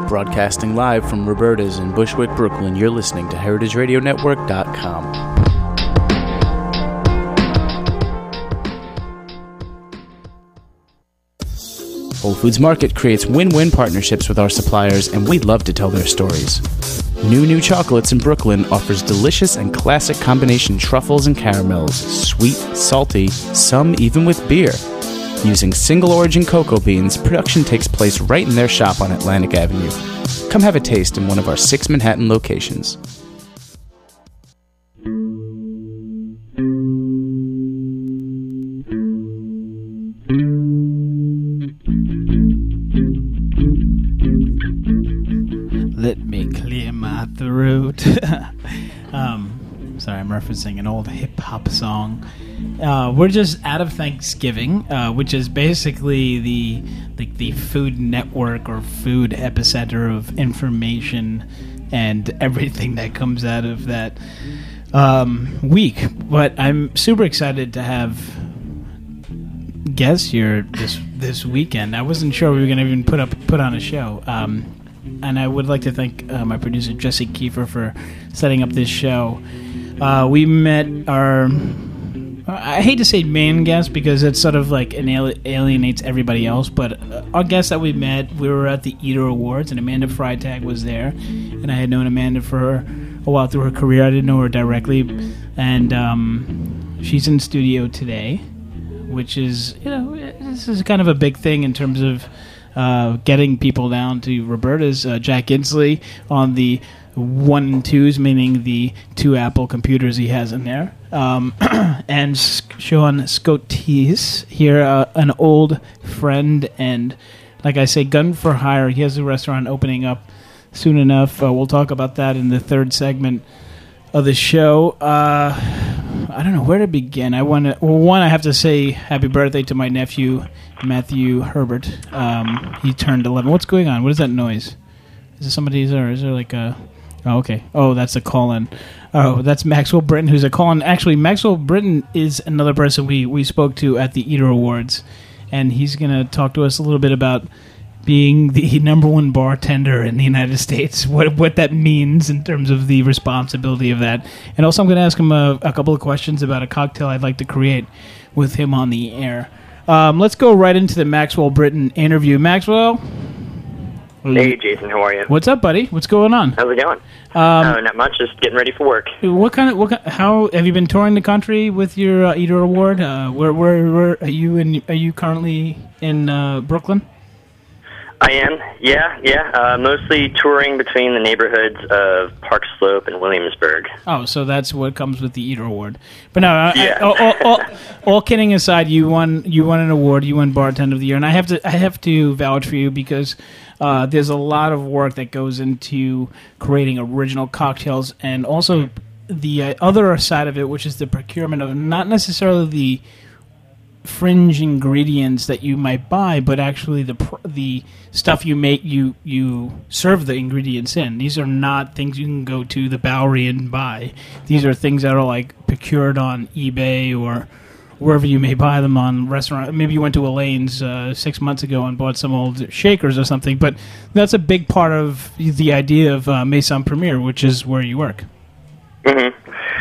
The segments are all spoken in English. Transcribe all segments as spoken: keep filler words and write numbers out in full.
Broadcasting live from Roberta's in Bushwick, Brooklyn, you're listening to heritage radio network dot com. Whole Foods Market creates win-win partnerships with our suppliers, and we'd love to tell their stories. New New Chocolates in Brooklyn offers delicious and classic combination truffles and caramels, sweet, salty, some even with beer. Using single-origin cocoa beans, production takes place right in their shop on Atlantic Avenue. Come have a taste in one of our six Manhattan locations. Let me clear my throat. um, sorry, I'm referencing an old hip-hop song. Uh, we're just out of Thanksgiving, uh, which is basically the like the food network or food epicenter of information and everything that comes out of that um, week. But I'm super excited to have guests here this this weekend. I wasn't sure we were going to even put up put on a show. Um, and I would like to thank uh, my producer Jesse Kiefer for setting up this show. Uh, we met our. I hate to say main guest because it's sort of like an alienates everybody else, but our guest that we met, we were at the Eater Awards, and Amanda Freitag was there, and I had known Amanda for a while through her career. I didn't know her directly, and um, she's in studio today, which is, you know, this is kind of a big thing in terms of uh, getting people down to Roberta's. Uh, Jack Inslee on the one and twos, meaning the two Apple computers he has in there. Um, and Sean Scotis here, uh, an old friend, and like I say, gun for hire. He has a restaurant opening up soon enough. Uh, we'll talk about that in the third segment of the show. Uh, I don't know where to begin. I want to. Well, one, I have to say happy birthday to my nephew Matthew Herbert. Um, he turned eleven. What's going on? What is that noise? Is there somebody? Is there? Is there like a? Oh, okay. Oh, that's a call-in. Oh, that's Maxwell Britton, who's a call-in. Actually, Maxwell Britton is another person we, we spoke to at the Eater Awards, and he's going to talk to us a little bit about being the number one bartender in the United States, what what that means in terms of the responsibility of that. And also I'm going to ask him a, a couple of questions about a cocktail I'd like to create with him on the air. Um, let's go right into the Maxwell Britton interview. Maxwell? Hey, Jason, how are you? What's up, buddy? What's going on? How's it going? Um, uh, not much, just getting ready for work. What kind of, what kind, how, have you been touring the country with your uh, Eater Award? Uh, where, where, where are you in, are you currently in uh, Brooklyn? I am, yeah, yeah. Uh, mostly touring between the neighborhoods of Park Slope and Williamsburg. Oh, so that's what comes with the Eater Award. But no, I, yeah. I, all, all, all, all kidding aside, you won you won an award. You won Bartender of the Year, and I have to I have to vouch for you because uh, there's a lot of work that goes into creating original cocktails, and also the uh, other side of it, which is the procurement of not necessarily the fringe ingredients that you might buy, but actually the pr- the stuff you make, you you serve the ingredients in. These are not things you can go to the Bowery and buy. These are things that are like procured on eBay or wherever you may buy them on restaurant. Maybe you went to Elaine's uh, six months ago and bought some old shakers or something. But that's a big part of the idea of uh, Maison Premier, which is where you work. Mm-hmm.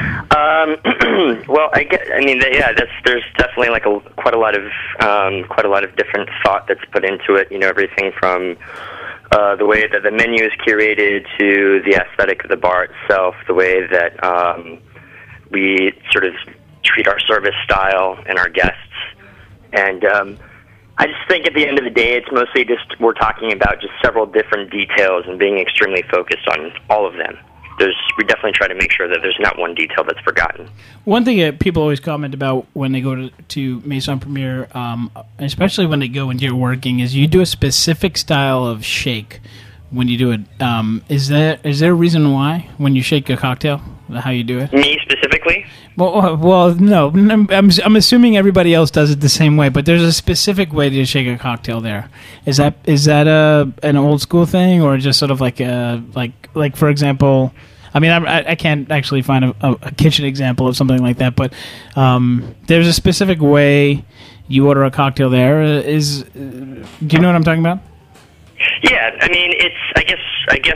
Um, well, I get. I mean, yeah. That's there's definitely like a quite a lot of um, quite a lot of different thought that's put into it. You know, everything from uh, the way that the menu is curated to the aesthetic of the bar itself, the way that um, we sort of treat our service style and our guests. And um, I just think at the end of the day, it's mostly just we're talking about just several different details and being extremely focused on all of them. There's, we definitely try to make sure that there's not one detail that's forgotten. One thing that people always comment about when they go to, to Maison Premier, um, especially when they go and you're working, is you do a specific style of shake when you do it. Um, is there is there a reason why when you shake a cocktail, how you do it? Me specifically? Well, well, no. I'm, I'm assuming everybody else does it the same way, but there's a specific way to shake a cocktail there. Is that is that a an old school thing, or just sort of like a like like for example? I mean, I, I can't actually find a, a kitchen example of something like that, but um, there's a specific way you order a cocktail there. Is do you know what I'm talking about? Yeah, I mean, it's. I guess. I guess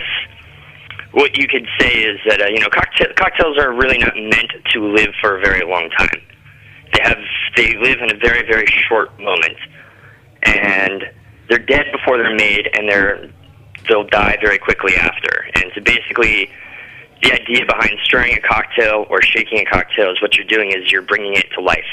what you could say is that uh, you know, cocktail, cocktails are really not meant to live for a very long time. They have. They live in a very, very short moment, and they're dead before they're made, and they're they'll die very quickly after. And so basically, the idea behind stirring a cocktail or shaking a cocktail is what you're doing is you're bringing it to life.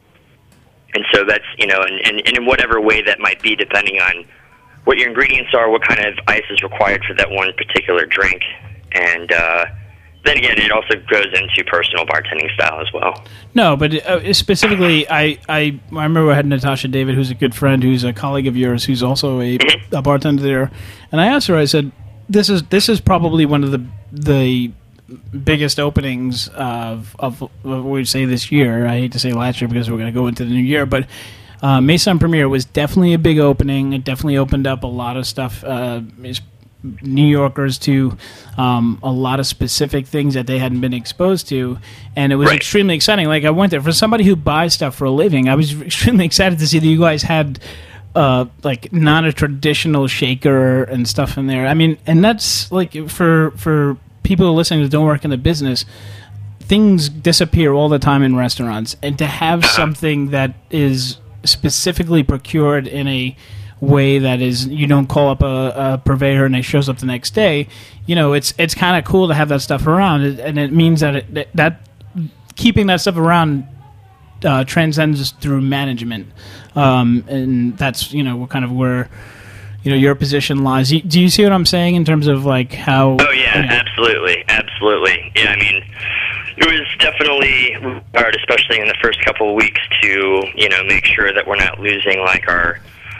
And so that's, you know, and, and, and in whatever way that might be, depending on what your ingredients are, what kind of ice is required for that one particular drink. And uh, then again, it also goes into personal bartending style as well. No, but uh, specifically, I, I I remember I had Natasha David, who's a good friend, who's a colleague of yours, who's also a, a bartender there. And I asked her, I said, this is this is probably one of the the biggest openings of, of what we'd say this year. I hate to say last year because we're going to go into the new year, but uh, Maison Premier was definitely a big opening. It definitely opened up a lot of stuff, uh, New Yorkers to um, a lot of specific things that they hadn't been exposed to, and it was right. extremely exciting. Like, I went there, for somebody who buys stuff for a living, I was extremely excited to see that you guys had uh, like not a traditional shaker and stuff in there. I mean, and that's like for for people listening that don't work in the business, things disappear all the time in restaurants, and to have something that is specifically procured in a way that is, you don't call up a, a purveyor and it shows up the next day, you know, it's it's kind of cool to have that stuff around, and it means that it, that, that keeping that stuff around uh, transcends through management, um, and that's, you know, kind of where, you know, your position lies. Do you see what I'm saying in terms of like how? Oh yeah, you know, absolutely, absolutely. Yeah, I mean, it was definitely hard, especially in the first couple of weeks, to, you know, make sure that we're not losing like our,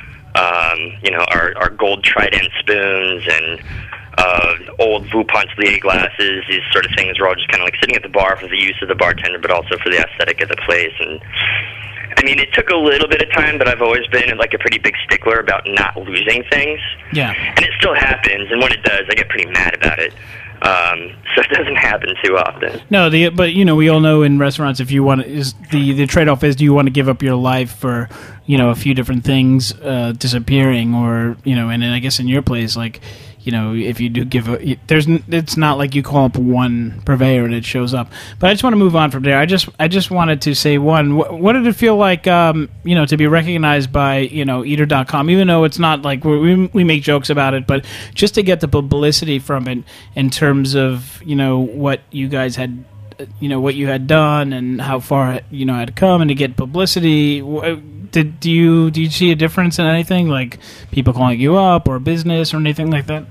um, you know, our, our gold Trident spoons and uh, old Vue Pontellier glasses. These sort of things were all just kind of like sitting at the bar for the use of the bartender, but also for the aesthetic of the place. And I mean, it took a little bit of time, but I've always been like a pretty big stickler about not losing things. Yeah. And it still happens, and when it does, I get pretty mad about it. Um, so it doesn't happen too often. No, the but you know, we all know in restaurants, if you want to, is the the trade off is, do you want to give up your life for, you know, a few different things uh, disappearing, or, you know, and then I guess in your place, like, you know, if you do give a, there's, it's not like you call up one purveyor and it shows up. But I just want to move on from there. I just, I just wanted to say, one, what, what did it feel like, um, you know, to be recognized by, you know, eater dot com, even though it's not like we we make jokes about it, but just to get the publicity from it in terms of, you know, what you guys had, you know, what you had done and how far, you know, had come, and to get publicity. Did do you do you see a difference in anything, like people calling you up or business or anything like that?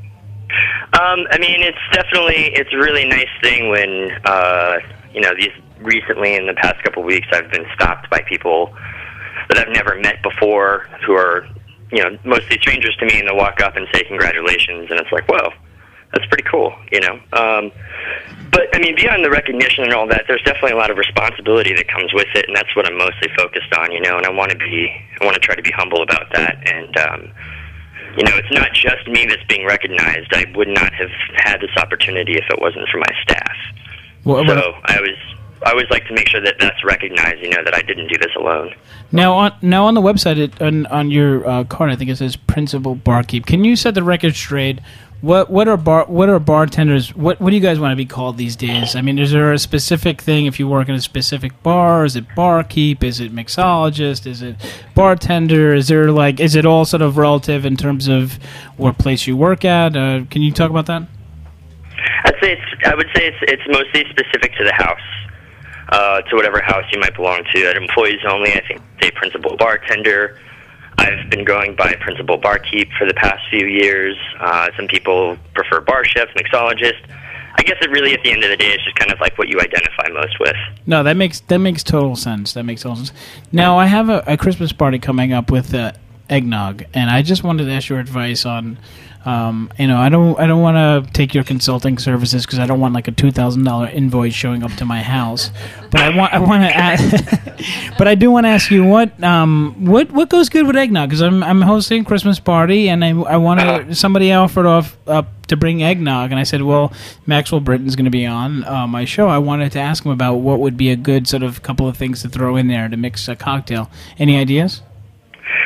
Um, I mean, it's definitely, it's a really nice thing when, uh, you know, these recently in the past couple of weeks, I've been stopped by people that I've never met before who are, you know, mostly strangers to me, and they'll walk up and say congratulations, and it's like, whoa, that's pretty cool, you know. Um, but, I mean, beyond the recognition and all that, there's definitely a lot of responsibility that comes with it, and that's what I'm mostly focused on, you know, and I want to be, I want to try to be humble about that, and, um, you know, it's not just me that's being recognized. I would not have had this opportunity if it wasn't for my staff. Well, so well, I was, I always like to make sure that that's recognized, you know, that I didn't do this alone. Now on now on the website, it, on, on your uh, card, I think it says Principal Barkeep. Can you set the record straight? What what are bar what are bartenders? What what do you guys want to be called these days? I mean, is there a specific thing if you work in a specific bar? Is it barkeep? Is it mixologist? Is it bartender? Is there like is it all sort of relative in terms of what place you work at? Uh, can you talk about that? I'd say it's I would say it's it's mostly specific to the house, uh, to whatever house you might belong to. At employees only, I think say principal bartender. I've been going by Principal Barkeep for the past few years. Uh, some people prefer bar chef, mixologist. I guess it really, at the end of the day, it's just kind of like what you identify most with. No, that makes that makes total sense. That makes total sense. Now, I have a, a Christmas party coming up with uh, eggnog, and I just wanted to ask your advice on. Um, you know, I don't, I don't want to take your consulting services because I don't want like a two thousand dollar invoice showing up to my house. But I want, I want to, ask, but I do want to ask you what, um, what, what goes good with eggnog? Because I'm, I'm hosting a Christmas party, and I, I want to. Somebody offered off up to bring eggnog, and I said, well, Maxwell Britton's going to be on uh, my show. I wanted to ask him about what would be a good sort of couple of things to throw in there to mix a cocktail. Any ideas? Well,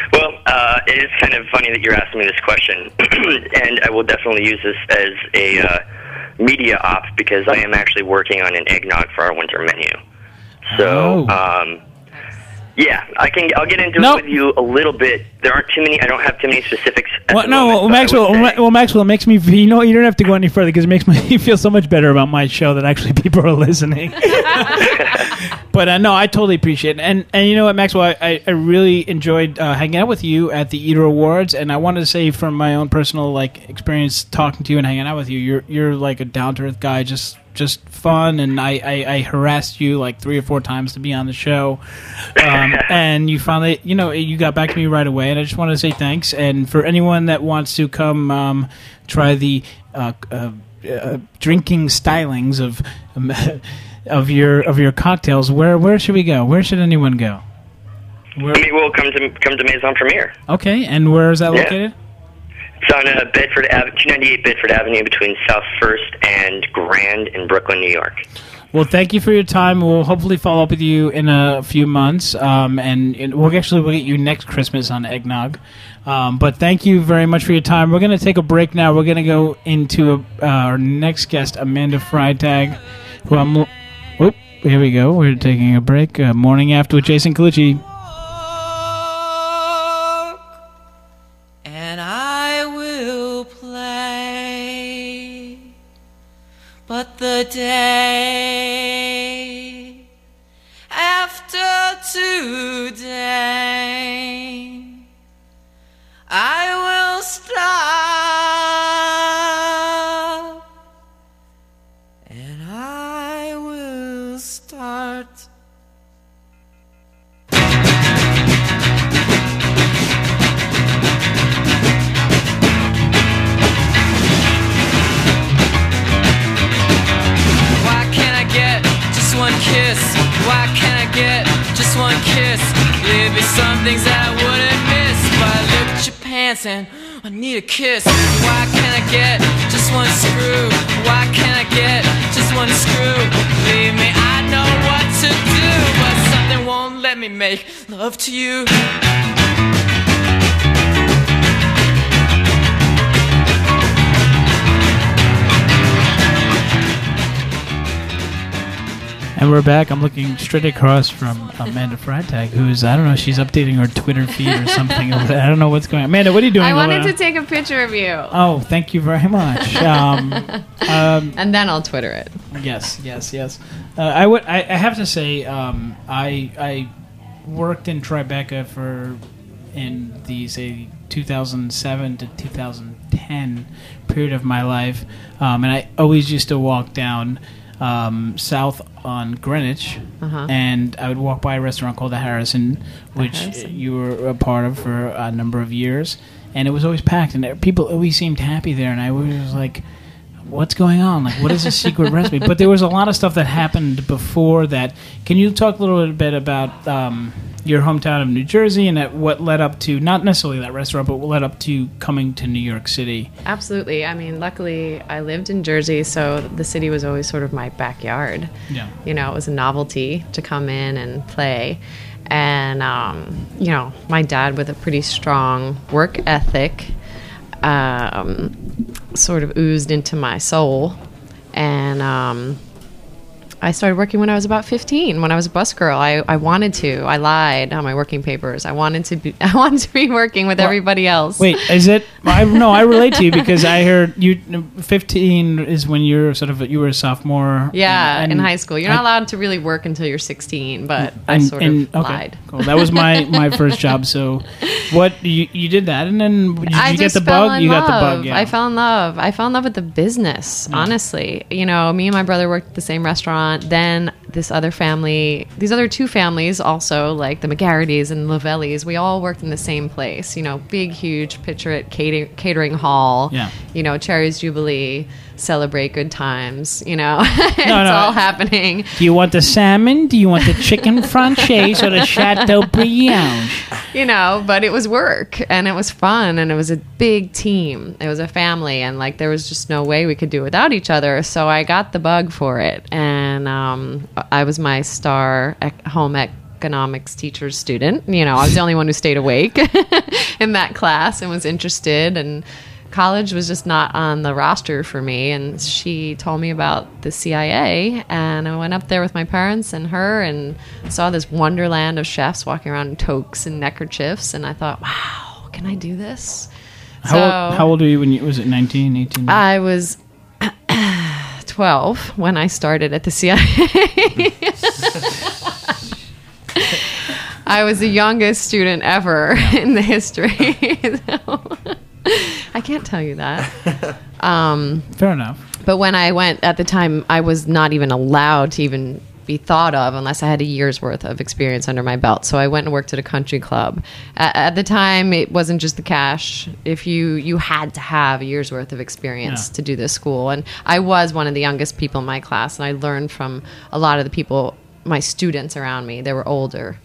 uh, it is kind of funny that you're asking me this question, and I will definitely use this as a uh, media op because I am actually working on an eggnog for our winter menu. So, Oh. um, yeah, I can. I'll get into Nope. it with you a little bit. There aren't too many. I don't have too many specifics. At Well, the no, moment, well, but I Maxwell. would Well, say- Ma- well, Maxwell, it makes me. You know, what, you don't have to go any further because it makes me feel so much better about my show that actually people are listening. But uh, no, I totally appreciate it, and and you know what, Maxwell, I, I, I really enjoyed uh, hanging out with you at the Eater Awards, and I wanted to say from my own personal like experience talking to you and hanging out with you, you're you're like a down to earth guy, just. Just fun, and I, I, I harassed you like three or four times to be on the show, um, and you finally, you know, you got back to me right away, and I just wanted to say thanks. And for anyone that wants to come um, try the uh, uh, uh, drinking stylings of um, of your of your cocktails, where where should we go? Where should anyone go? Where, I mean, we'll come to come to Maison Premier. okay, and where is that Yeah. located? It's on uh, Bedford Ave- two ninety-eight Bedford Avenue between South First and Grand in Brooklyn, New York. Well, thank you for your time. We'll hopefully follow up with you in a few months, um, and, and we'll actually we'll get you next Christmas on eggnog. Um, but thank you very much for your time. We're going to take a break now. We're going to go into a, uh, our next guest, Amanda Freitag, who I'm. Whoop, here we go. We're taking a break. Uh, Morning After with Jason Colucci. And I will play, but the day after today, I will stop, and I will start. Why can't I get just one kiss? Why can't I get just one kiss? There'd be some things that I wouldn't miss, but I look at your pants and I need a kiss. Why can't I get just one screw? Why can't I get just one screw? Believe me, I know what to do, but something won't let me make love to you. And we're back. I'm looking straight across from Amanda Freitag, who's, I don't know, she's updating her Twitter feed or something. I don't know what's going on. Amanda, what are you doing? I wanted over to take a picture of you. Oh, thank you very much. Um, um, And then I'll Twitter it. yes, yes, yes. Uh, I would. I, I have to say, um, I I worked in Tribeca for in the say two thousand seven to two thousand ten period of my life, um, and I always used to walk down um, south on Greenwich, Uh-huh. and I would walk by a restaurant called the Harrison, which Harrison. you were a part of for a number of years, and it was always packed, and there- people always seemed happy there, and I was like, what's going on? Like, what is a secret recipe? But there was a lot of stuff that happened before that. Can you talk a little bit about um, your hometown of New Jersey and at what led up to, not necessarily that restaurant, but what led up to coming to New York City? Absolutely. I mean, luckily, I lived in Jersey, so the city was always sort of my backyard. Yeah. You know, it was a novelty to come in and play. And, um, you know, my dad with a pretty strong work ethic um, sort of oozed into my soul. And um, I started working when I was about fifteen. When I was a bus girl, I, I wanted to. I lied on my working papers. I wanted to be. I wanted to be working with everybody else. Wait, is it? I no, I relate to you because I heard you. Fifteen is when you're sort of you were a sophomore. Yeah, and- in and high school, you're not I- allowed to really work until you're sixteen. But I and- sort and- of okay, lied. Cool. That was my, my first job. So, what you you did that, and then did you I get just the fell bug? in You love. got the bug. Yeah. I fell in love. I fell in love with the business. Honestly, you know, me and my brother worked at the same restaurant. Then this other family, these other two families, also like the McGarritys and Lovellis, we all worked in the same place. You know, big, huge, picture it cater- catering hall. Yeah. You know, Cherry's Jubilee, celebrate good times. You know, it's no. all happening. Do you want the salmon? Do you want the chicken franchise or the Chateaubriand? You know, but it was work and it was fun and it was a big team. It was a family and like there was just no way we could do it without each other. So I got the bug for it and um, I was my star ec- home ec- economics teacher's student. You know, I was the only one who stayed awake in that class and was interested, and college was just not on the roster for me. And she told me about the C I A, and I went up there with my parents and her and saw this wonderland of chefs walking around in toques and neckerchiefs, and I thought, wow, can I do this? How, so, old, how old were you when you, was it nineteen, eighteen? I was twelve when I started at the C I A. I was the youngest student ever in the history. So, I can't tell you that. Um, Fair enough. But when I went at the time, I was not even allowed to even be thought of unless I had a year's worth of experience under my belt. So I went and worked at a country club. At, at the time, it wasn't just the cash. If you you had to have a year's worth of experience Yeah. to do this school. And I was one of the youngest people in my class, and I learned from a lot of the people, my students around me. They were older.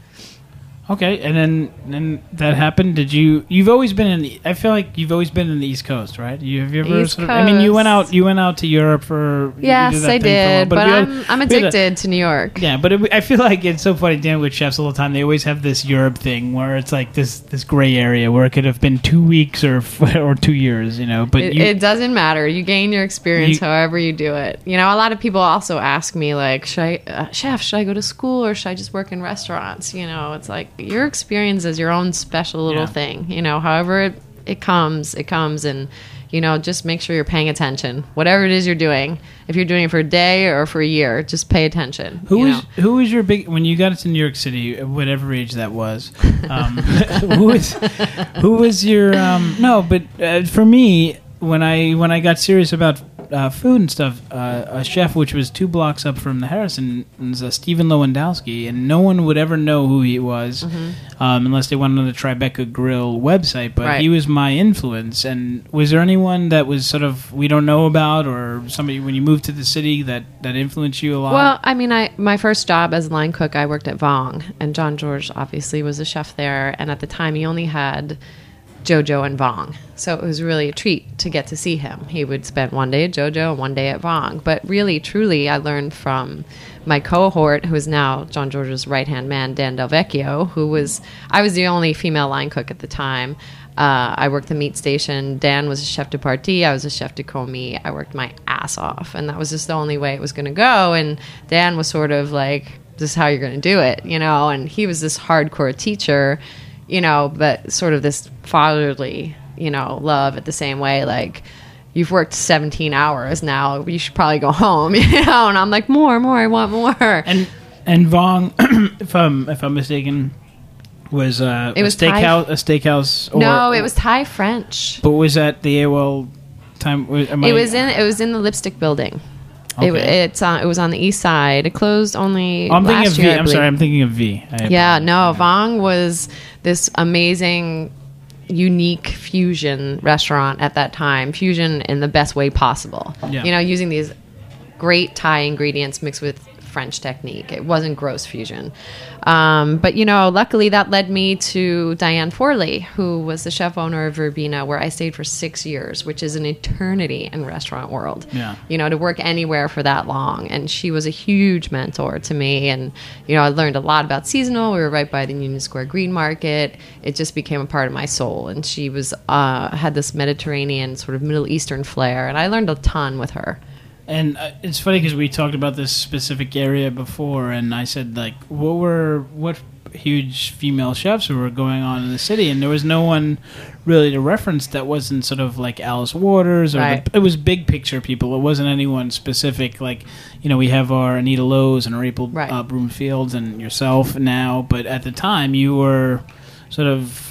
Okay, and then then that happened. Did you? You've always been in. The, I feel like you've always been in the East Coast, right? You have you ever? East sort of, I mean, you went Coast. out. You went out to Europe for. you Yes, did that I thing for a while, did. But we had- I'm I'm we had a- addicted to New York. Yeah, but it, I feel like it's so funny dealing with chefs all the time. They always have this Europe thing where it's like this this gray area where it could have been two weeks or f- or two years, you know. But It, you, it doesn't matter. You gain your experience You- however you do it. You know, a lot of people also ask me, like, should I, uh, chef, should I go to school or should I just work in restaurants? You know, it's like your experience is your own special little Yeah. thing. You know, however it, it comes, it comes. And, you know, just make sure you're paying attention. Whatever it is you're doing, if you're doing it for a day or for a year, just pay attention. Who you was know? who was your big when you got to New York City, at whatever age that was? Um, who was who was your um, no? But uh, for me, when I when I got serious about uh, food and stuff, uh, a chef which was two blocks up from the Harrison was uh, Stephen Lewandowski, and no one would ever know who he was um, unless they went on the Tribeca Grill website. But Right. he was my influence. And was there anyone that was sort of we don't know about, or somebody when you moved to the city that, that influenced you a lot? Well, I mean, I my first job as a line cook, I worked at Vong, and John George obviously was a chef there. And at the time, he only had JoJo and Vong, so it was really a treat to get to see him. He would spend one day at JoJo and one day at Vong. But really, truly, I learned from my cohort, who is now John George's right-hand man, Dan Del Vecchio, who was I was the only female line cook at the time. Uh, I worked the meat station. Dan was a chef de partie. I was a chef de commis. I worked my ass off, and that was just the only way it was going to go. And Dan was sort of like, "This is how you're going to do it," you know. And he was this hardcore teacher, you know, but sort of this fatherly, you know, love at the same way. Like, you've worked seventeen hours now. You should probably go home, you know. And I'm like, more, more. I want more. And and Vong, if I'm if I'm mistaken, was uh, It was a Thai- steakhouse. A steakhouse. Or, no, it was Thai French. But was that the A O L time? was- am It I- was in it was in the Lipstick Building. It, Okay. it's uh, it was on the east side. It closed only Oh, I'm thinking last of V. year. I I'm believe. sorry. I'm thinking of V. I Yeah, apologize. no, Vong was this amazing, unique fusion restaurant at that time. Fusion in the best way possible. Yeah. You know, using these great Thai ingredients mixed with French technique. It wasn't gross fusion. Um, but, you know, luckily that led me to Diane Forley, who was the chef owner of Verbena, where I stayed for six years, which is an eternity in restaurant world. Yeah. You know, to work anywhere for that long. And she was a huge mentor to me. And, you know, I learned a lot about seasonal. We were right by the Union Square Green Market. It just became a part of my soul. And she was uh, had this Mediterranean sort of Middle Eastern flair. And I learned a ton with her. And uh, it's funny because we talked about this specific area before, and I said like, what were what huge female chefs were going on in the city, and there was no one really to reference that wasn't sort of like Alice Waters or Right. the, it was big picture people. It wasn't anyone specific. Like, you know, we have our Anita Lowe's and our April Right. uh, Broomfields and yourself now, but at the time you were sort of.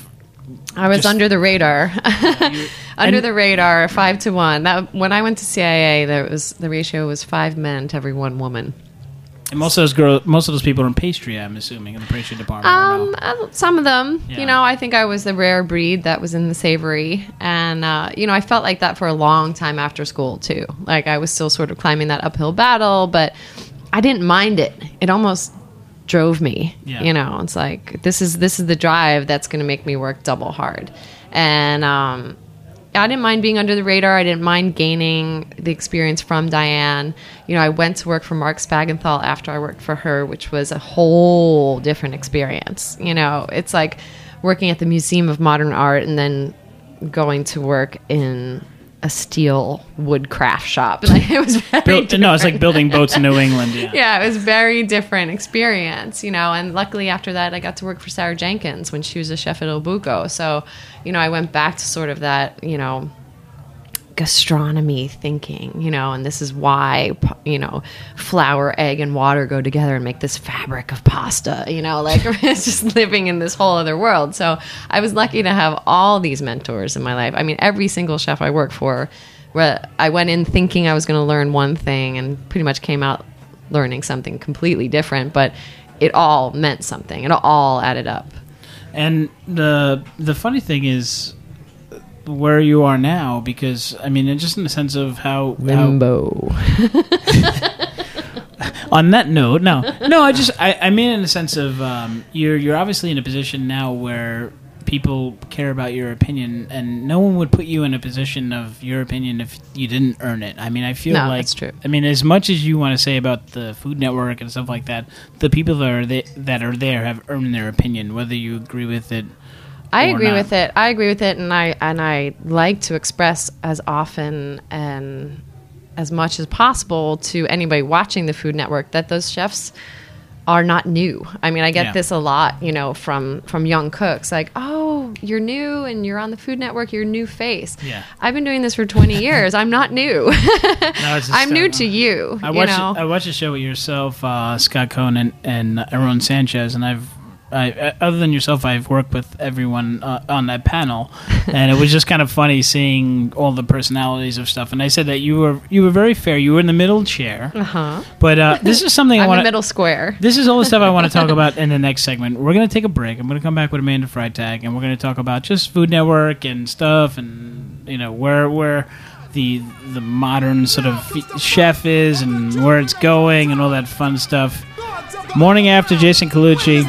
I was Just- under the radar. Under And- the radar, five to one. That when I went to C I A, there was the ratio was five men to every one woman. And most of those girls, most of those people are in pastry, I'm assuming, in the pastry department. or no? Um, uh, some of them, Yeah. you know, I think I was the rare breed that was in the savory, and uh, you know, I felt like that for a long time after school too. Like I was still sort of climbing that uphill battle, but I didn't mind it. It almost drove me. Yeah. You know, it's like this is this is the drive that's going to make me work double hard, and um, I didn't mind being under the radar. I didn't mind gaining the experience from Diane. You know, I went to work for Mark Spagenthal after I worked for her, which was a whole different experience. You know, it's like working at the Museum of Modern Art and then going to work in a steel wood craft shop. Like, it was very Built, no, it's like building boats in New England. Yeah. Yeah, it was very different experience, you know, and luckily after that I got to work for Sarah Jenkins when she was a chef at El Buco. So, you know, I went back to sort of that, you know, gastronomy thinking, you know, and this is why, you know, flour, egg, and water go together and make this fabric of pasta, you know, like it's just living in this whole other world. So I was lucky to have all these mentors in my life. I mean, every single chef I worked for, where I went in thinking I was going to learn one thing and pretty much came out learning something completely different, but it all meant something. It all added up. And the the funny thing is where you are now, because I mean, just in the sense of how limbo. How, on that note, no, no, I just I, I mean in the sense of um, you're you're obviously in a position now where people care about your opinion, and no one would put you in a position of your opinion if you didn't earn it. I mean, I feel no, like that's true. I mean, as much as you want to say about the Food Network and stuff like that, the people that are th- that are there have earned their opinion, whether you agree with it. I agree not. with it. I agree with it, and I and I like to express as often and as much as possible to anybody watching the Food Network that those chefs are not new. I mean, I get Yeah. this a lot, you know, from from young cooks, like, "Oh, you're new, and you're on the Food Network. You're a new face." Yeah. I've been doing this for twenty years. I'm not new. No, it's just, I'm new uh, to you. I you watched know? I watched a show with yourself, uh, Scott Cohn, and, and Aaron Sanchez, and I've. I, other than yourself, I've worked with everyone uh, on that panel, and it was just kind of funny seeing all the personalities of stuff. And I said that you were you were very fair. You were in the middle chair, Uh-huh. but uh, this is something I I'm want the middle square. This is all the stuff I want to talk about in the next segment. We're going to take a break. I'm going to come back with Amanda Freitag, and we're going to talk about just Food Network and stuff, and you know where where the the modern sort of chef is and where it's going and all that fun stuff. Morning After, Jason Colucci.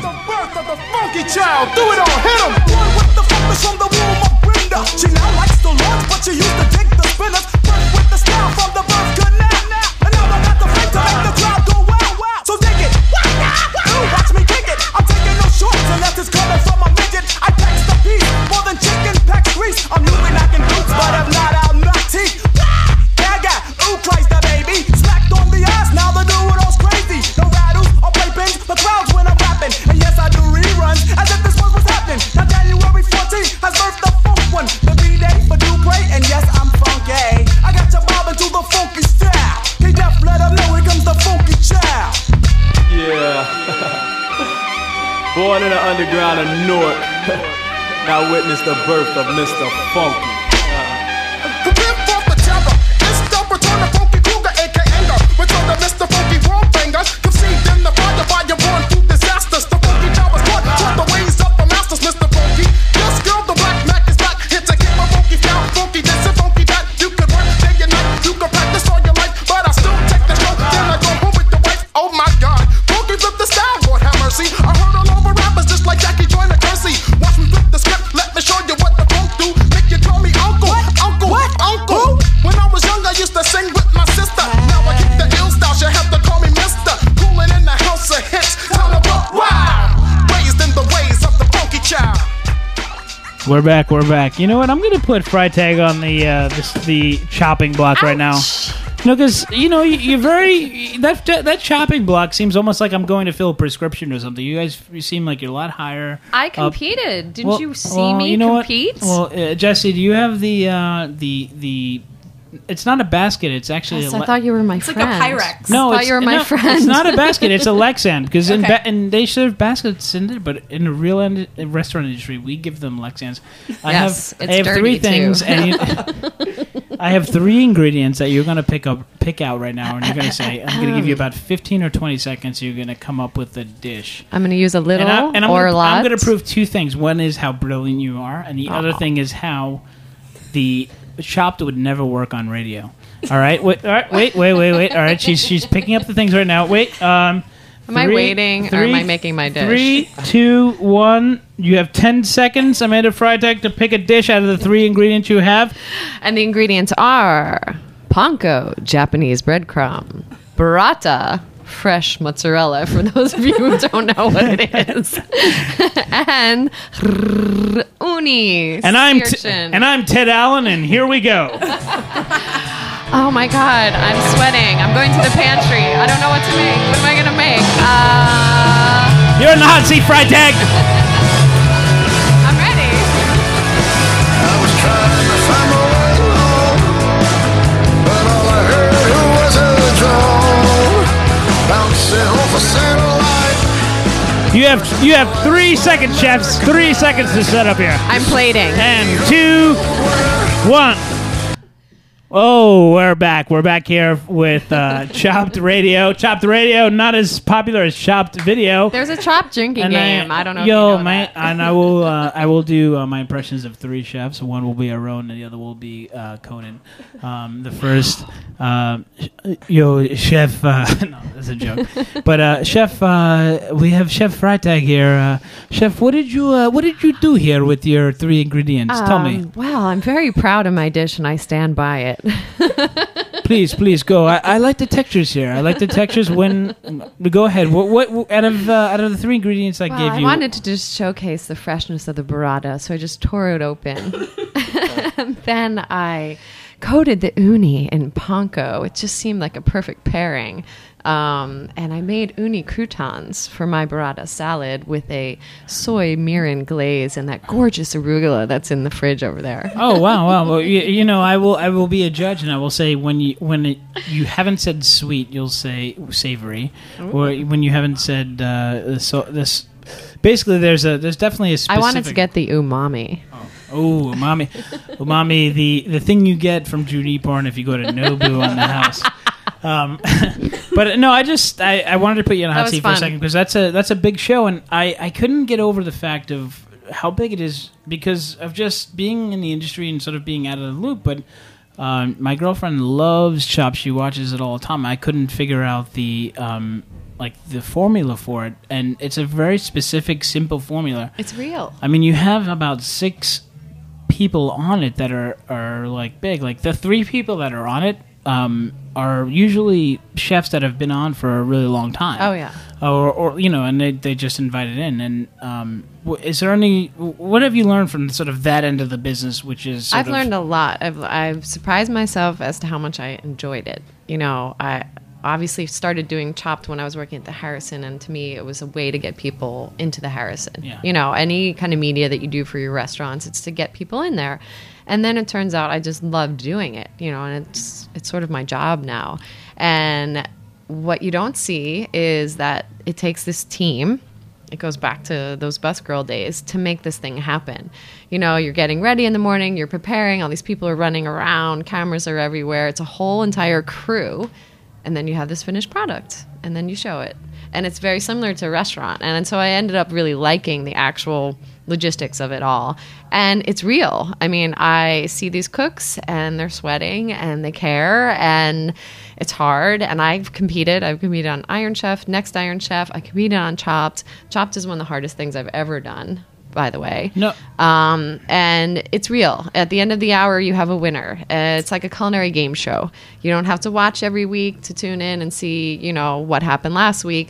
Child, do it all, hit him. Born with the focus from the womb of Brenda. She now likes to launch, but she used to dig the spinners. Birth with the style from the birth canal. And now I got the fake to make the crowd go wow, wow. So dig it, ooh, watch me kick it. I'm taking no shorts unless it's coming from a midget. I packs the piece, more than chicken packs grease. I'm new and knocking boots, but I'm not out knock teeth. Gaga, ooh, Christ, the baby. Smacked on the ass, now the new one's crazy. No rattles or playpins, the crowds when I'm rapping. And yes, I do reruns. As if this one was happening. Now January fourteenth has birthed the funk one. The B-Day for Dupree, and yes, I'm funky. I got you bobbing to the funky style. He deaf, let him know here comes the funky child. Yeah. Born in the underground of Newark. Now witness the birth of Mister Funky. Prepare for the terror. It's the return of Funky Kruger, a k a. Return of Mister Funky Warbanger. Conceived in the fire, fire born through disasters. The funky child was born. Taught the ways of the masters, Mister Funky. Yes, girl, the black Mac is back. Here to keep my funky style, funky this and funky that. You could work day and night, you could practice all your life, but I still take the show. Then I go home with the wife. Oh my God, funky flip the style, Lord have mercy. I heard all over rappers just like Jackie Joyner Kersey. Watch me flip the script, let me show you what the funk do. Make you call me uncle, uncle, what? Uncle. When I was young, I used to sing with my sister. Now I keep the ill style, she have to call me Mister. Coolin' in the house of hits, time to rock wild. Raised in the ways of the funky child. We're back. We're back. You know what? I'm going to put Freitag on the uh, this, the chopping block right now. No, because you know you- you're very that that chopping block seems almost like I'm going to fill a prescription or something. You guys you seem like you're a lot higher. I up. competed. Didn't Well- you see well, me you know compete? What? Well, uh, Jesse, do you have the uh, the the? It's not a basket. It's actually. Yes, a I le- thought you were my It's like friend. a Pyrex. No, I thought it's, you were my no, friend. It's not a basket. It's a Lexan because in Okay. ba- and they serve baskets in there, but in the real end, restaurant industry, we give them Lexans. I Yes, have it's I have three dirty, too. things, and you, I have three ingredients that you're going to pick up, pick out right now, and you're going to say, "I'm going to give you about fifteen or twenty seconds. You're going to come up with a dish." I'm going to use a little And, I, and I'm or gonna, a lot. I'm going to prove two things. One is how brilliant you are, and the other thing is how the chopped would never work on radio. All right, wait, all right, wait, wait, wait, wait. All right, she's she's picking up the things right now. Wait, um, Am I Three, waiting or three, am I making my dish? Three, two, one. You have ten seconds, Amanda Freitag, to pick a dish out of the three ingredients you have. And the ingredients are panko, Japanese breadcrumb, burrata, fresh mozzarella, for those of you who don't know what it is, and uni. And I'm sea t- urchin. and I'm Ted Allen, and here we go. Oh my God, I'm sweating. I'm going to the pantry. I don't know what to make. What am I going to make? Uh, You're in the hot seat, Freitag. I'm ready. I was trying to find my way home, but all I heard was a drone bouncing off a satellite. You have you have three seconds, chefs. Three seconds to set up here. I'm plating. And two, one. Oh, we're back. We're back here with uh, Chopped Radio. Chopped Radio, not as popular as Chopped Video. There's a chopped drinking And game. I, don't know Yo, if you know my, that. and I will, uh, I will do uh, my impressions of three chefs. One will be Aaron, and the other will be uh, Conan. Um, the first, uh, yo, Chef. Uh, no, that's a joke. But uh, Chef, uh, we have Chef Freitag here. Uh, Chef, what did you, uh, what did you do here with your three ingredients? Tell me. Um, Well, I'm very proud of my dish, and I stand by it. Please, please go. I, I like the textures here. I like the textures. When go ahead. What, what out of uh, out of the three ingredients I Well, gave I you? wanted to just showcase the freshness of the burrata, so I just tore it open. And then I coated the uni in panko. It just seemed like a perfect pairing. Um, and I made uni croutons for my burrata salad with a soy mirin glaze and that gorgeous arugula that's in the fridge over there. Oh wow, wow. Well, you, you know, I will I will be a judge, and I will say when you when it, you haven't said sweet, you'll say savory, or when you haven't said uh, so this. Basically, there's a there's definitely a specific. I wanted to get the umami. Oh, umami, umami, the the thing you get from Judy Porn if you go to Nobu on the house. Um, but no, I just I, I wanted to put you in a That hot was seat for a fun. second because that's a that's a big show, and I, I couldn't get over the fact of how big it is because of just being in the industry and sort of being out of the loop. But um, my girlfriend loves Chopped; she watches it all the time. I couldn't figure out the um, like the formula for it, and it's a very specific, simple formula. It's real. I mean, you have about six people on it that are, are like big. Like the three people that are on it um, are usually chefs that have been on for a really long time. Oh, yeah. Or, or you know, and they, they just invited in. And um, w- is there any? What have you learned from sort of that end of the business? Which is sort I've of, learned a lot. I've I've surprised myself as to how much I enjoyed it. You know, I obviously started doing Chopped when I was working at the Harrison, and to me, it was a way to get people into the Harrison. Yeah. You know, any kind of media that you do for your restaurants, it's to get people in there. And then it turns out I just loved doing it. You know, and it's it's sort of my job now. And what you don't see is that it takes this team. It goes back to those bus girl days to make this thing happen. You know, you're getting ready in the morning, you're preparing, all these people are running around, cameras are everywhere. It's a whole entire crew. And then you have this finished product, and then you show it. And it's very similar to a restaurant. And so I ended up really liking the actual logistics of it all. And it's real. I mean, I see these cooks, and they're sweating, and they care, and it's hard. And I've competed. I've competed on Iron Chef, Next Iron Chef. I competed on Chopped. Chopped is one of the hardest things I've ever done, by the way. No. Um, and it's real. At the end of the hour, you have a winner. Uh, it's like a culinary game show. You don't have to watch every week to tune in and see, you know, what happened last week.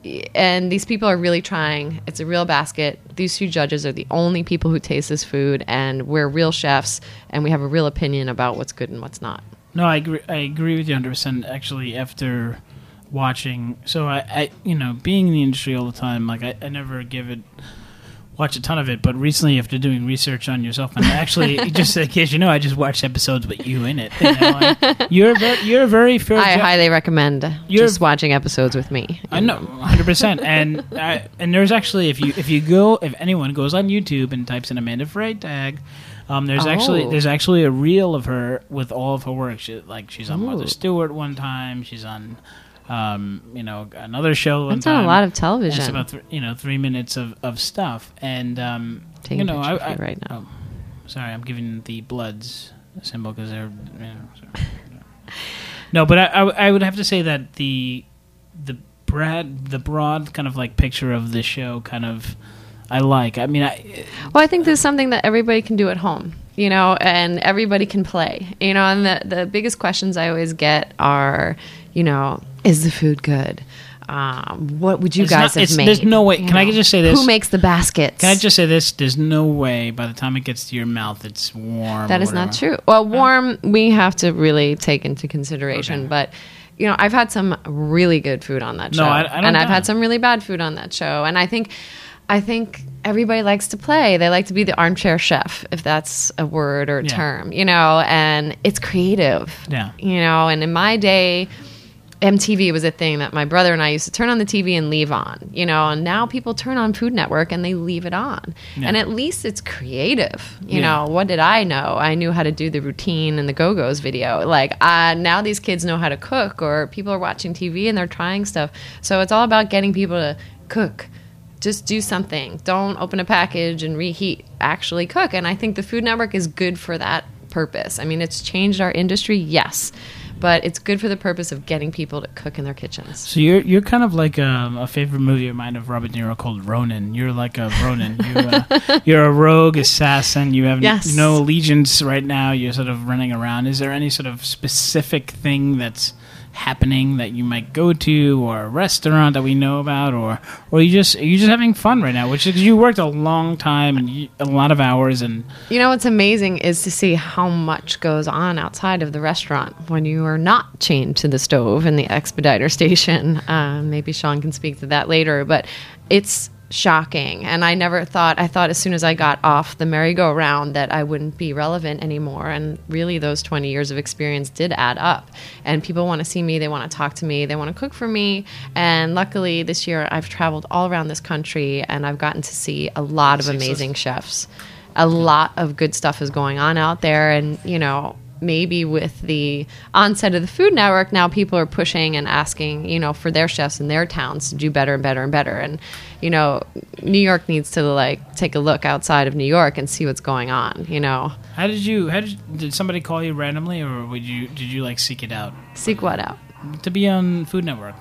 And these people are really trying. It's a real basket. These two judges are the only people who taste this food, and we're real chefs, and we have a real opinion about what's good and what's not. No, I agree. I agree with you one hundred percent. Actually, after watching, so I, I, you know, being in the industry all the time, like I, I never give it, watch a ton of it. But recently, after doing research on yourself, and actually, just in case you know, I just watched episodes with you in it. You know, like, you're very, you're a very fair. I judge. highly recommend You're- just watching episodes with me. I know, one hundred percent. And I, and there's actually, if you if you go, if anyone goes on YouTube and types in Amanda Freitag, um, there's Oh. actually there's actually a reel of her with all of her work. She, like she's on Martha Ooh. Stewart one time. She's on, um, you know, another show one I've time. done a lot of And it's television. about th- you know three minutes of, of stuff, and um, Taking you know, a I, picture of I you right now. Oh, sorry, I'm giving the Bloods a symbol because they're. You know, sorry. No, but I, I, I would have to say that the the Brad, the broad kind of like picture of the show, kind of, I like. I mean, I. Well, I think there's something that everybody can do at home, you know, and everybody can play, you know. And the the biggest questions I always get are, you know, is the food good? Um, what would you It's guys not- have it's- made? there's no way- You can I know, just say this? Who makes the baskets? Can I just say this? There's no way by the time it gets to your mouth, it's warm. That or is not whatever. true. Well, warm, we have to really take into consideration. Okay. But, you know, I've had some really good food on that No, show. I- I don't and I've doubt had it. some really bad food on that show. And I think, I think everybody likes to play. They like to be the armchair chef, if that's a word or a Yeah. term, you know, and it's creative. Yeah. You know, and in my day, M T V was a thing that my brother and I used to turn on the T V and leave on, you know, and now people turn on Food Network and they leave it on. Yeah. And at least it's creative. You Yeah. know, what did I know? I knew how to do the routine in the Go-Go's video. Like, uh, now these kids know how to cook, or people are watching T V and they're trying stuff. So it's all about getting people to cook. Just do something. Don't open a package and reheat. Actually cook. And I think the Food Network is good for that purpose. I mean, it's changed our industry, yes. But it's good for the purpose of getting people to cook in their kitchens. So you're you're kind of like a, a favorite movie of mine of Robert De Niro called Ronin. You're like a Ronin. You, uh, you're a rogue assassin. You have Yes. no allegiance right now. You're sort of running around. Is there any sort of specific thing that's happening that you might go to, or a restaurant that we know about, or or you just are you just having fun right now? Which is you worked a long time and you, a lot of hours and You know what's amazing is to see how much goes on outside of the restaurant when you are not chained to the stove and the expediter station. Uh, maybe Sean can speak to that later, but it's shocking. And I never thought, I thought as soon as I got off the merry-go-round that I wouldn't be relevant anymore. And really those twenty years of experience did add up. And people want to see me, they want to talk to me, they want to cook for me. And luckily this year I've traveled all around this country and I've gotten to see a lot of amazing chefs. A lot of good stuff is going on out there. And, you know, maybe with the onset of the Food Network, now people are pushing and asking, you know, for their chefs in their towns to do better and better and better. And, you know, New York needs to, like, take a look outside of New York and see what's going on, you know. how did you how did you, did somebody call you randomly, or would you did you like seek it out Seek what out? to be on Food Network?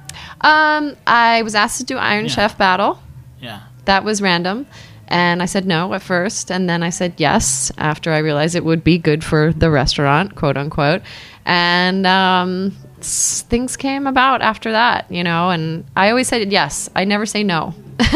Um, I was asked to do Iron Yeah. Chef Battle. Yeah. That was random. And I said no at first, and then I said yes after I realized it would be good for the restaurant, quote unquote. And um, s- things came about after that, you know, and I always said yes. I never say no.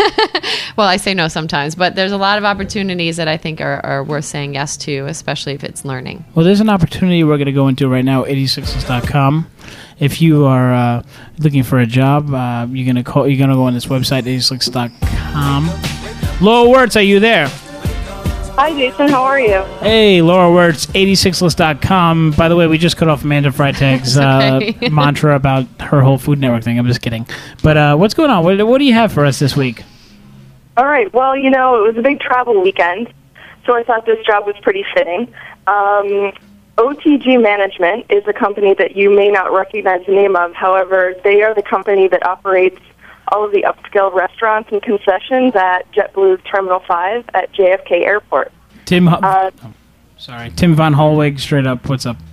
Well, I say no sometimes, but there's a lot of opportunities that I think are, are worth saying yes to, especially if it's learning. Well, there's an opportunity we're going to go into right now, eighty-sixes dot com. If you are uh, looking for a job, uh, you're going to call. You're going to go on this website, eighty-six dot com. Laura Wirtz, are you there? Hi, Jason. How are you? Hey, Laura Wirtz, eighty-six list dot com. By the way, we just cut off Amanda Freitag's okay. uh, mantra about her whole Food Network thing. I'm just kidding. But uh, what's going on? What, what do you have for us this week? All right. Well, you know, it was a big travel weekend, so I thought this job was pretty fitting. Um, O T G Management is a company that you may not recognize the name of. However, they are the company that operates all of the upscale restaurants and concessions at JetBlue's Terminal five at J F K Airport. Tim, Ho- Uh, oh, sorry, Tim Von Holweg, straight up. What's up?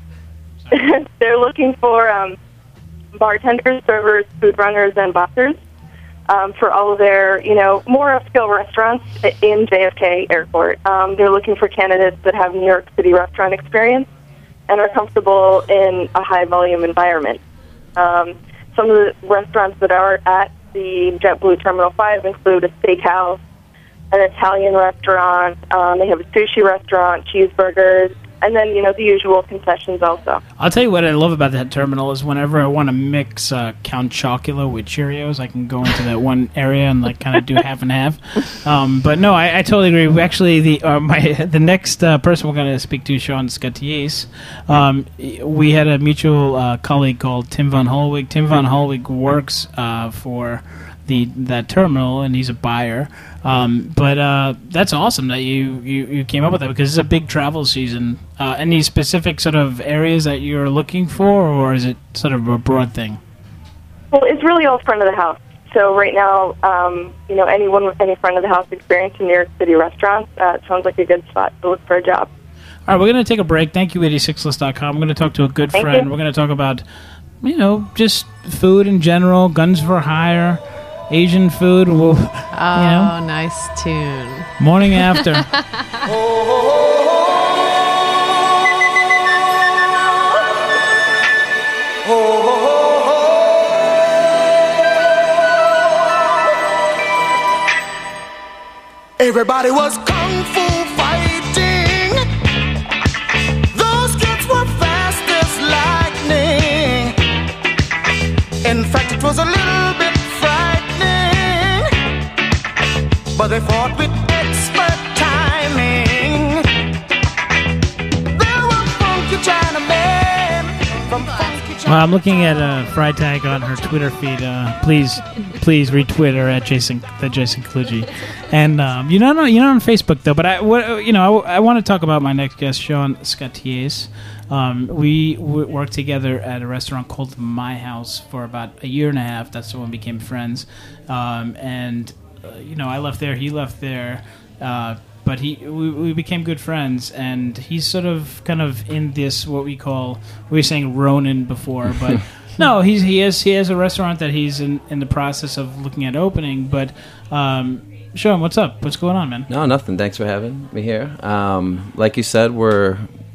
They're looking for um, bartenders, servers, food runners, and boxers um, for all of their, you know, more upscale restaurants in J F K Airport. Um, they're looking for candidates that have New York City restaurant experience and are comfortable in a high-volume environment. Um, some of the restaurants that are at the JetBlue Terminal five include a steakhouse, an Italian restaurant, um, they have a sushi restaurant, cheeseburgers, and then, you know, the usual concessions also. I'll tell you what I love about that terminal is whenever I want to mix uh, Count Chocula with Cheerios, I can go into that one area and like kind of do half and half. Um, but no, I, I totally agree. We actually, the uh, my the next uh, person we're going to speak to, Sean Scatiese, um, we had a mutual uh, colleague called Tim Von Holweg. Tim Von Holweg works uh, for the that terminal, and he's a buyer. Um, but uh, that's awesome that you, you, you came up with that, because it's a big travel season. Uh, any specific sort of areas that you're looking for, or is it sort of a broad thing? Well, it's really all front of the house. So right now, um, you know, anyone with any front of the house experience in New York City restaurants, uh, it sounds like a good spot to look for a job. All right, we're going to take a break. Thank you, eighty-six list dot com. I'm going to talk to a good Thank friend. you. We're going to talk about you know, just food in general, Guns for Hire, Asian food. We'll, Oh, you know, nice tune. Morning After. Everybody was kung fu fighting. Those kids were fast as lightning. In fact, it was a little bit frightening, but they fought with expert timing. There were funky Chinamen from funky China. Well, I'm looking at uh, Freitag on her Twitter feed. Uh, please, please retweet her at Jason, the Jason Kalugi. And um, you're not on, you're not on Facebook though. But I, what, you know, I, I want to talk about my next guest, Sean Scatiers. Um, we w- worked together at a restaurant called My House for about a year and a half. That's when we became friends. Um, and uh, you know, I left there, he left there. Uh, But he, we, we became good friends, and he's sort of, kind of in this what we call, we were saying Ronin before, but no, he's he has he has a restaurant that he's in, in the process of looking at opening. But um, Sean, what's up? What's going on, man? No, nothing. Thanks for having me here. Um, like you said, we're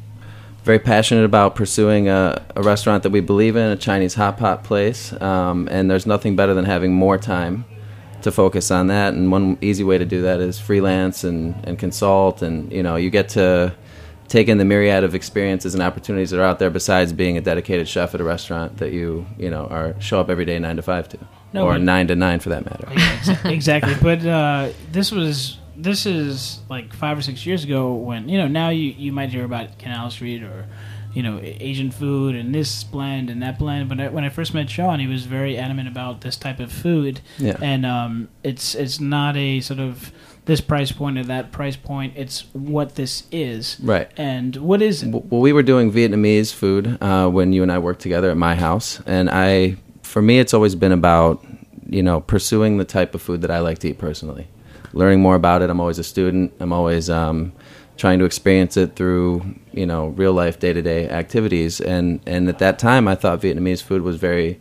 very passionate about pursuing a, a restaurant that we believe in, a Chinese hot pot place, um, and there's nothing better than having more time to focus on that. And one easy way to do that is freelance and, and consult, and you know, you get to take in the myriad of experiences and opportunities that are out there besides being a dedicated chef at a restaurant that you you know are show up every day nine to five to, No, or but- nine to nine for that matter. Exactly. But uh, this was this is like five or six years ago when, you know, now you, you might hear about Canal Street or, you know, Asian food and this blend and that blend. But I, when I first met Sean, he was very adamant about this type of food. Yeah. And um, it's it's not a sort of this price point or that price point. It's what this is. Right. And what is it? Well, we were doing Vietnamese food uh, when you and I worked together at My House, and I, for me, it's always been about, you know, pursuing the type of food that I like to eat personally, learning more about it. I'm always a student. I'm always um, trying to experience it through, you know, real life, day to day activities. And and at that time, I thought Vietnamese food was very,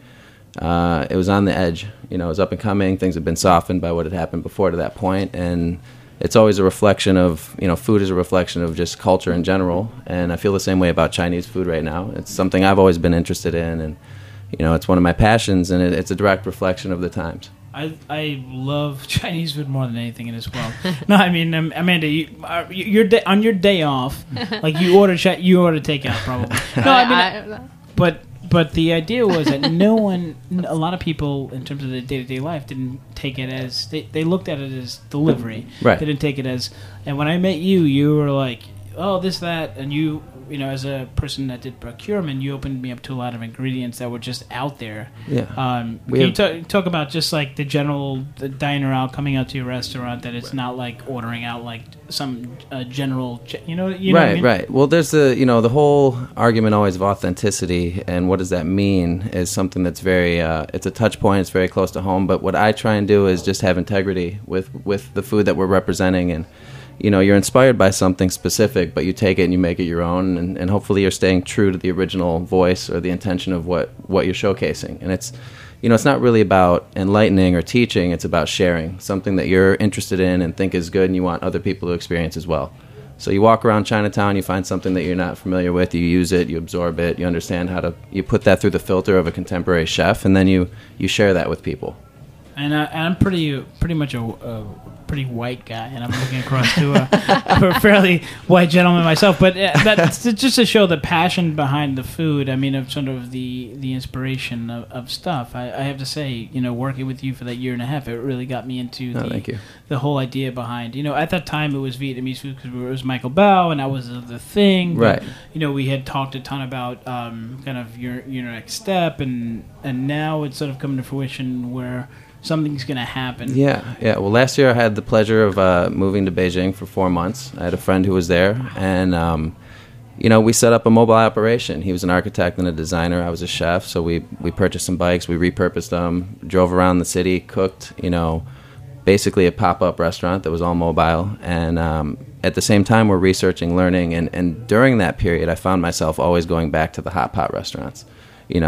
uh, it was on the edge. You know, it was up and coming. Things had been softened by what had happened before to that point, and it's always a reflection of, you know, food is a reflection of just culture in general. And I feel the same way about Chinese food right now. It's something I've always been interested in, and you know, it's one of my passions, and it, it's a direct reflection of the times. I I love Chinese food more than anything in this world. No, I mean, um, Amanda, you, uh, your day, on your day off, like you order chi- you order takeout probably. No, I mean, I, but but the idea was that no one, a lot of people in terms of the day to day life didn't take it as they they looked at it as delivery. Right. They didn't take it as. And when I met you, you were like, oh, this that, and you. You know, as a person that did procurement, you opened me up to a lot of ingredients that were just out there. Yeah. Um, We can have- you talk, talk about just like the general the diner out coming out to your restaurant, that it's not like ordering out like some uh, general, ch- you know, you know what I right, mean? right. Well, there's the, you know, the whole argument always of authenticity and what does that mean is something that's very, uh, it's a touch point. It's very close to home. But what I try and do is just have integrity with, with the food that we're representing. And, you know, you're inspired by something specific, but you take it and you make it your own. And, and hopefully you're staying true to the original voice or the intention of what, what you're showcasing. And it's, you know, it's not really about enlightening or teaching. It's about sharing something that you're interested in and think is good and you want other people to experience as well. So you walk around Chinatown, you find something that you're not familiar with, you use it, you absorb it, you understand how to, you put that through the filter of a contemporary chef, and then you, you share that with people. And, I, and I'm pretty pretty much a, a pretty white guy, and I'm looking across to a, a fairly white gentleman myself. But uh, that's just to show the passion behind the food. I mean, of sort of the, the inspiration of, of stuff. I, I have to say, you know, working with you for that year and a half, it really got me into Oh, the thank you. the whole idea behind. You know, at that time it was Vietnamese food because it was Michael Bao, and that was the, the thing. But, Right. you know, we had talked a ton about um, kind of your your next step, and and now it's sort of coming to fruition where something's going to happen. Yeah, yeah. Well, last year I had the pleasure of uh, moving to Beijing for four months. I had a friend who was there, and um, you know, we set up a mobile operation. He was an architect and a designer. I was a chef, so we we purchased some bikes, we repurposed them, drove around the city, cooked. You know, basically a pop-up restaurant that was all mobile. And um, at the same time, we're researching, learning, and and during that period, I found myself always going back to the hot pot restaurants. You know,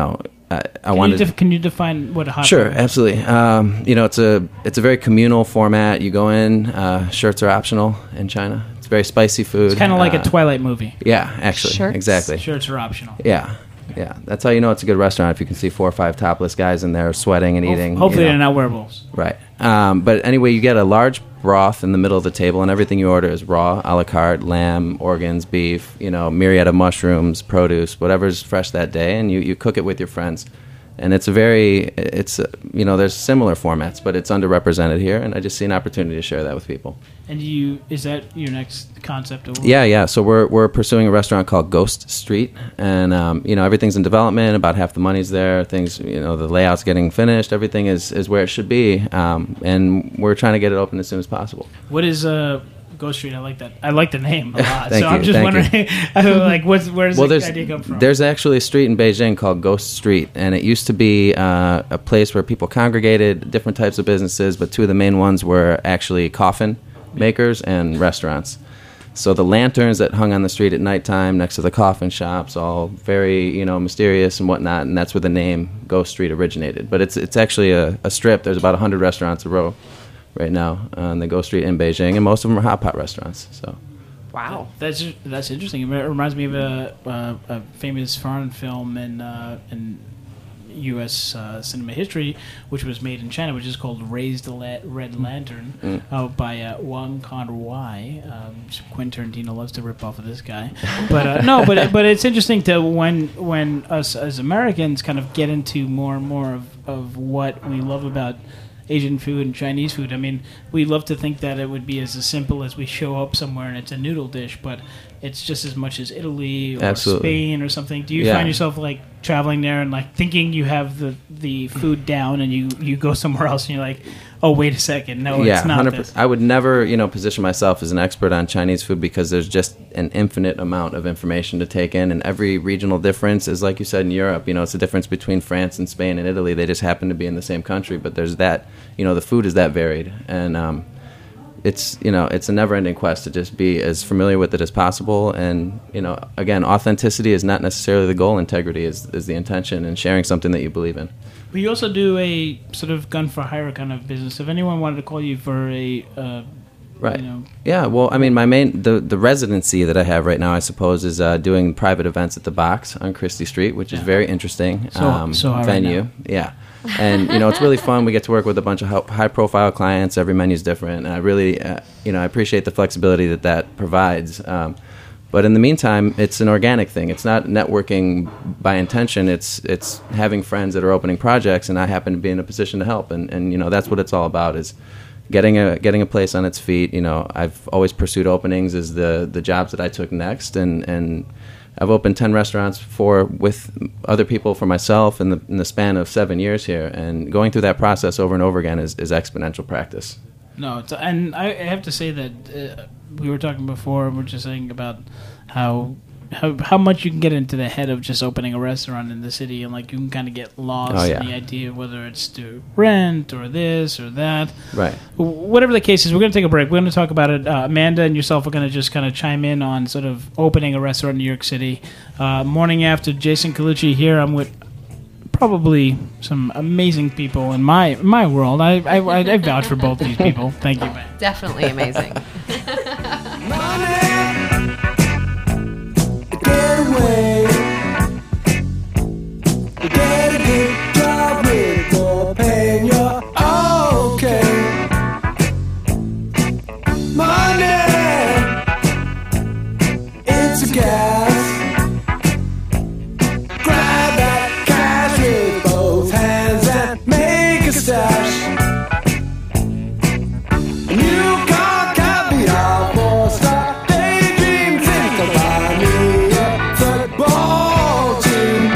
I, I Can you, wanted. def- can you define what a hot Sure, pot is? absolutely. Um, you know, it's a it's a very communal format. You go in, uh, shirts are optional in China. It's very spicy food. It's kind of like uh, a Twilight movie. Yeah, actually, Shirts? exactly. Shirts are optional. Yeah, yeah. That's how you know it's a good restaurant if you can see four or five topless guys in there sweating and Ho- eating. Hopefully you know. they're not wearables. Right. Um, but anyway, you get a large broth in the middle of the table, and everything you order is raw, a la carte, lamb, organs, beef, you know, myriad of mushrooms, produce, whatever's fresh that day, and you, you cook it with your friends. And it's a very, it's, uh, you know, there's similar formats, but it's underrepresented here, and I just see an opportunity to share that with people. And you is that your next concept? Of Yeah, yeah. So we're we're pursuing a restaurant called Ghost Street, and um, you know everything's in development. About half the money's there. Things, you know, the layout's getting finished. Everything is, is where it should be, um, and we're trying to get it open as soon as possible. What is uh, Ghost Street? I like that. I like the name a lot. Thank so you, I'm just thank wondering, like, what's where does Well, the there's idea come from? there's actually a street in Beijing called Ghost Street, and it used to be uh, a place where people congregated, different types of businesses, but two of the main ones were actually coffin makers and restaurants. So the lanterns that hung on the street at nighttime next to the coffin shops, all very, you know, mysterious and whatnot, and that's where the name Ghost Street originated. But it's it's actually a, a strip. There's about one hundred restaurants a row right now on the Ghost Street in Beijing, and most of them are hot pot restaurants. So Wow. That's that's interesting. It reminds me of a, a, a famous foreign film in uh, in U S uh, cinema history, which was made in China, which is called "Raise the La- Red Lantern," Mm. uh, by uh, Wong Kar-wai. Um, Quentin Tarantino loves to rip off of this guy, but uh, no, but but it's interesting to when when us as Americans kind of get into more and more of, of what we love about Asian food and Chinese food. I mean, we love to think that it would be as, as simple as we show up somewhere and it's a noodle dish, but it's just as much as Italy or Absolutely. Spain or something. Do you Yeah. find yourself like traveling there and like thinking you have the, the food down, and you, you go somewhere else and you're like, oh, wait a second, no, yeah, it's not one hundred this. percent. I would never, you know, position myself as an expert on Chinese food because there's just an infinite amount of information to take in, and every regional difference is, like you said, in Europe. You know, it's the difference between France and Spain and Italy. They just happen to be in the same country, but there's that. You know, the food is that varied, and um, it's you know, it's a never-ending quest to just be as familiar with it as possible. And you know, again, authenticity is not necessarily the goal. Integrity is is the intention, and sharing something that you believe in. But you also do a sort of gun for hire kind of business. If anyone wanted to call you for a, uh, Right. you know, Yeah. Well, I mean, my main the the residency that I have right now, I suppose, is uh, doing private events at the Box on Christie Street, which is Yeah. very interesting So- so hot right venue. now. Yeah. And you know, it's really fun. We get to work with a bunch of high profile clients. Every menu's different, and I really, uh, you know, I appreciate the flexibility that that provides. Um, But in the meantime, it's an organic thing. It's not networking by intention. It's it's having friends that are opening projects, and I happen to be in a position to help. And, and you know, that's what it's all about, is getting a getting a place on its feet. You know, I've always pursued openings as the, the jobs that I took next, and, and I've opened ten restaurants for with other people for myself in the in the span of seven years here. And going through that process over and over again is, is exponential practice. No, it's, and I have to say that uh, we were talking before, and we we're just saying about how, how how much you can get into the head of just opening a restaurant in the city, and like you can kind of get lost Oh, yeah. in the idea of whether it's to rent or this or that. Right. Whatever the case is, we're going to take a break. We're going to talk about it. Uh, Amanda and yourself are going to just kind of chime in on sort of opening a restaurant in New York City. Uh, morning after Jason Colucci here, I'm with probably some amazing people in my my world. I I, I, I vouch for both these people. Thank you, man. Definitely amazing. Get away. Get a good job with more pay and you're okay. Money, it's a gas. Grab that cash with both hands and make a stash. New car, caviar, four star, daydream, think about me, a football team.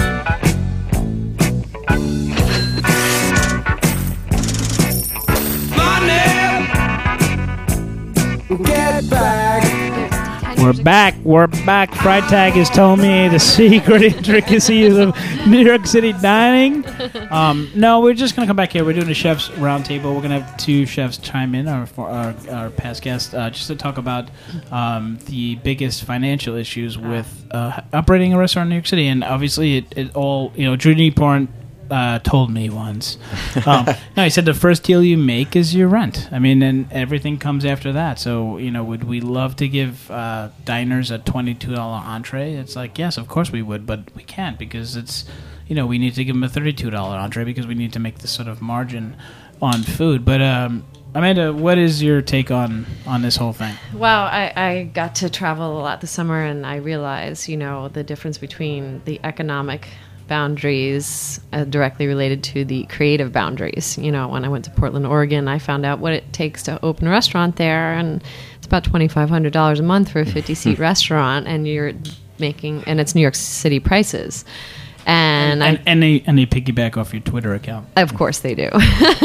Money, get back. We're back. We're back. Freitag has told me the secret intricacies of New York City dining. Um, no, we're just going to come back here. We're doing a chef's roundtable. We're going to have two chefs chime in, our our, our past guests, uh, just to talk about um, the biggest financial issues with uh, operating a restaurant in New York City. And obviously, it, it all, you know, Drew Nieporn uh, told me once. Um, no, he said the first deal you make is your rent. I mean, and everything comes after that. So, you know, would we love to give uh, diners a twenty-two dollars entree? It's like, yes, of course we would, but we can't because it's, you know, we need to give them a thirty-two dollars entree because we need to make this sort of margin on food. But, um, Amanda, what is your take on, on this whole thing? Well, I, I got to travel a lot this summer, and I realized, you know, the difference between the economic boundaries uh, directly related to the creative boundaries. You know, when I went to Portland, Oregon, I found out what it takes to open a restaurant there, and it's about twenty-five hundred dollars a month for a fifty-seat restaurant, and you're making, and it's New York City prices. And, and, I, and they and they piggyback off your Twitter account. Of course they do.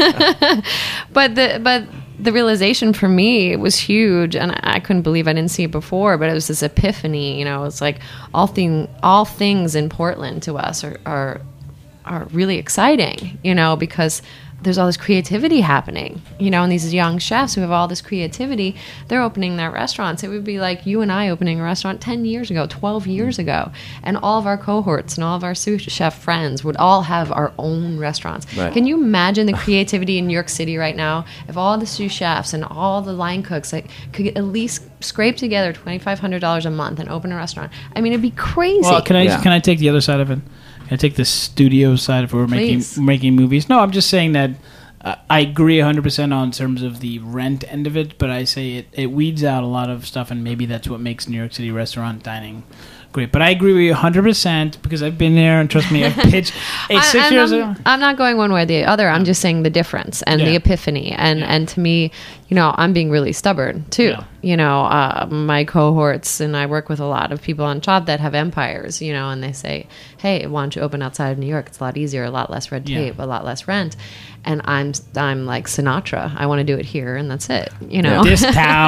but the but the realization for me was huge, and I, I couldn't believe I didn't see it before. But it was this epiphany. You know, it's like all thing all things in Portland to us are are, are really exciting. You know, because there's all this creativity happening, you know, and these young chefs who have all this creativity, they're opening their restaurants. It would be like you and I opening a restaurant ten years ago, twelve years ago, and all of our cohorts and all of our sous chef friends would all have our own restaurants. Right. Can you imagine the creativity in New York City right now if all the sous chefs and all the line cooks like, could at least scrape together twenty-five hundred dollars a month and open a restaurant? I mean, it'd be crazy. Well, can I Yeah. can I take the other side of it? Can I take the studio side if we're making Please. making movies? No, I'm just saying that uh, I agree one hundred percent on terms of the rent end of it, but I say it, it weeds out a lot of stuff, and maybe that's what makes New York City restaurant dining great. But I agree with you one hundred percent because I've been there, and trust me, I've pitched eight, I- six I'm, years I'm, ago. I'm not going one way or the other. I'm just saying the difference and Yeah. the epiphany. And, Yeah. and to me, you know, I'm being really stubborn too. Yeah. You know, uh, my cohorts, and I work with a lot of people on job that have empires, you know, and they say, hey, why don't you open outside of New York? It's a lot easier, a lot less red Yeah. tape, a lot less rent. And I'm I'm like Sinatra. I want to do it here, and that's it. You know, This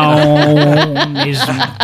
town is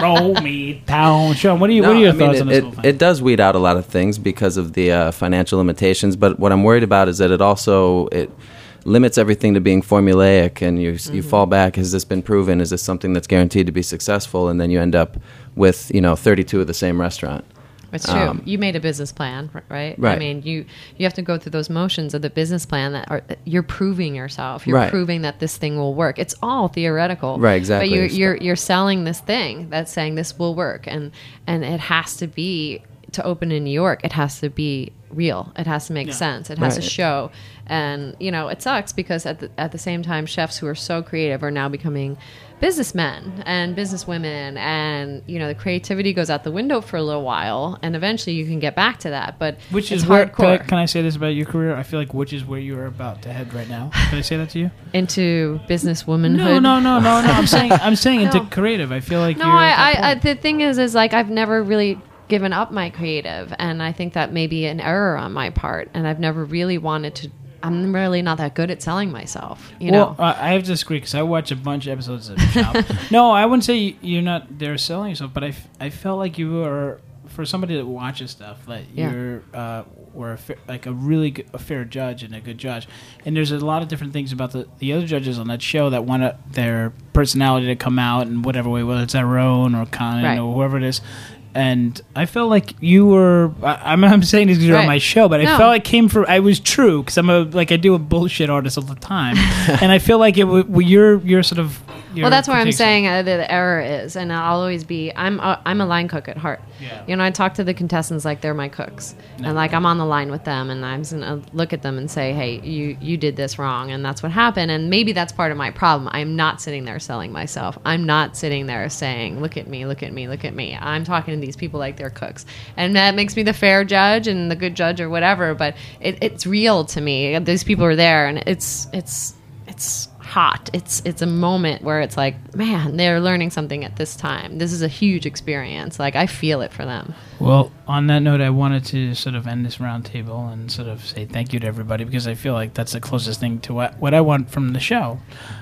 me town. Sean, what are you? what are No, your I mean, thoughts it, on this it, whole thing? it does weed out a lot of things because of the uh, financial limitations. But what I'm worried about is that it also it limits everything to being formulaic, and you you fall back. Has this been proven? Is this something that's guaranteed to be successful? And then you end up with you know thirty-two of the same restaurant. It's true. Um, You made a business plan, r- right? I Right. mean, you you have to go through those motions of the business plan that are you're proving yourself. You're Right. proving that this thing will work. It's all theoretical, Right, exactly. But you're you're you're selling this thing that's saying this will work, and and it has to be to open in New York. It has to be real. It has to make sense. It has to Right. show. And you know, it sucks because at the at the same time, chefs who are so creative are now becoming businessmen and businesswomen, and you know the creativity goes out the window for a little while, and eventually you can get back to that. But Which it's is where can I, hardcore can I say this about your career? I feel like which is where you are about to head right now. Can I say that to you? into business womanhood. No, no, no, no, no. I'm saying I'm saying into No. creative. I feel like No, you're at I, that I, I point. the thing is, is like I've never really given up my creative, and I think that may be an error on my part, and I've never really wanted to. I'm really not that good at selling myself, you well, know. uh, I have to disagree because I watch a bunch of episodes of Shop. No, I wouldn't say you're not there selling yourself, but I, f- I felt like you were for somebody that watches stuff like Yeah. you're uh, were a fa- like a really good, a fair judge and a good judge. And there's a lot of different things about the, the other judges on that show that want to, their personality to come out in whatever way, whether it's Aaron or Conan Right. or whoever it is. And I felt like you were. I, I'm, I'm saying this because you're on Right. my show, but I No. felt like it came from. I was true because I'm a like I do a bullshit artist all the time, and I feel like it. W- w- you're you're sort of. Your Well, that's where I'm critiques- saying uh, the, the error is, and I'll always be. I'm a, I'm a line cook at heart. Yeah. You know, I talk to the contestants like they're my cooks, No. and like I'm on the line with them, and I'm just gonna look at them and say, "Hey, you you did this wrong," and that's what happened. And maybe that's part of my problem. I'm not sitting there selling myself. I'm not sitting there saying, "Look at me, look at me, look at me." I'm talking to these people like they're cooks, and that makes me the fair judge and the good judge or whatever. But it, it's real to me. These people are there, and it's it's it's. hot. It's it's a moment where it's like, man, they're learning something at this time. This is a huge experience. Like I feel it for them. Well, on that note, I wanted to sort of end this roundtable and sort of say thank you to everybody because I feel like that's the closest thing to what, what I want from the show.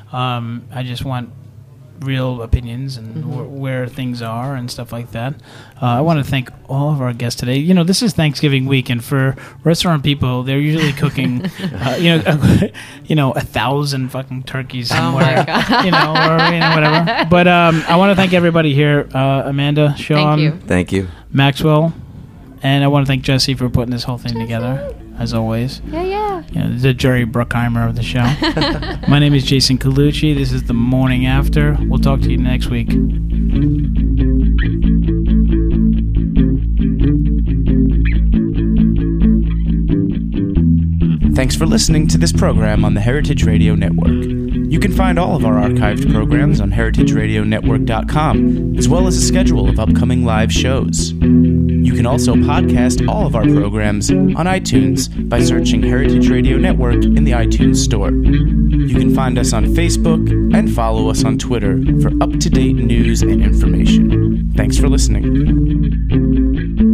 Um, I just want real opinions and Mm-hmm. wh- where things are and stuff like that. Uh, I want to thank all of our guests today. You know, this is Thanksgiving week, and for restaurant people, they're usually cooking, uh, you know, a, you know, a thousand fucking turkeys Oh somewhere, my God. you know, or you know, whatever. But um, I want to thank everybody here, uh, Amanda, Sean, Thank you. Thank you. Maxwell, and I want to thank Jesse for putting this whole thing together. as always. Yeah, yeah. You know, the Jerry Bruckheimer of the show. My name is Jason Colucci. This is The Morning After. We'll talk to you next week. Thanks for listening to this program on the Heritage Radio Network. You can find all of our archived programs on heritage radio network dot com, as well as a schedule of upcoming live shows. You can also podcast all of our programs on iTunes by searching Heritage Radio Network in the iTunes Store. You can find us on Facebook and follow us on Twitter for up-to-date news and information. Thanks for listening.